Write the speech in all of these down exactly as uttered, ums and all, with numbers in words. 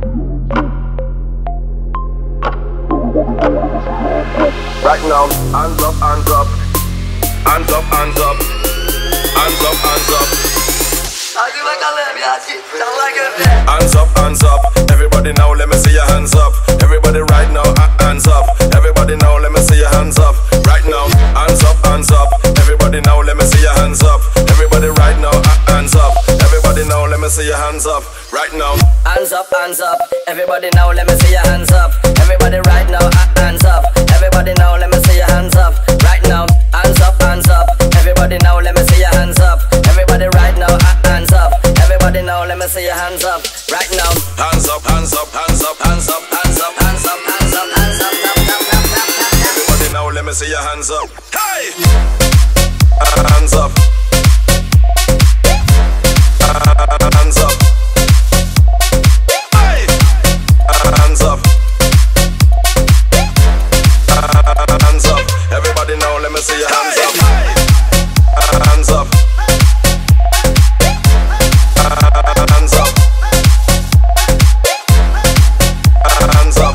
Right now, hands up, hands up, hands up, hands up, hands up, hands up. Hands up, hands up. Everybody now, let me see your hands up. Everybody right now, hands up. Everybody now, let me see your hands up. Right now, hands up, hands up. Everybody now, let me see your hands up. Everybody right now, hands up. Everybody now, let me see your hands up. Right now, hands up, hands up. Everybody now, let me see your hands up. Everybody right now, hands up. Everybody now, let me see your hands up. Right now, hands up, hands up. Everybody now, let me see your hands up. Everybody right now, hands up. Everybody now, let me see your hands up. Right now, hands up, hands up, hands up, hands up, hands up, hands up, hands up, hands up. Everybody now, let me see your hands up. Hey, hands up, hands up. Hey, hands up, hands up. Everybody now, let me see your hands up. Hands up. Hands up. Hands up.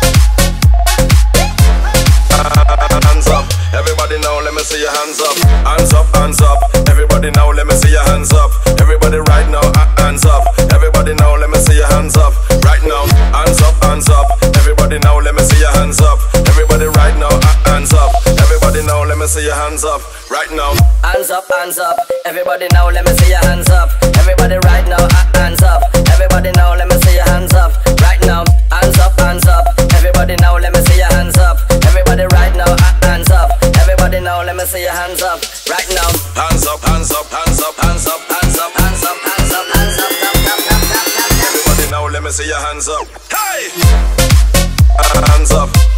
Hands up. Everybody now, let me see your hands up. Hands up, hands up. Everybody now, let me see your hands up. Everybody right now, hands up. Everybody now, let me see your hands up. Right now, hands up, hands up. Everybody now, let me see your hands up. Everybody right now, hands up. Everybody now, let me see your hands up. Right now, hands up, hands up. Everybody now, let me see your hands up. Everybody right now, hands up. Everybody now, let me see your hands up. Right now, hands up, hands up. Everybody now, let me see your hands up. Everybody right now, hands up. Everybody now, let me see your hands up. Right now, hands up, hands up, hands up, hands up, hands up, hands up, hands up, hands up. Everybody now, let me see your hands up. Hey, hands up.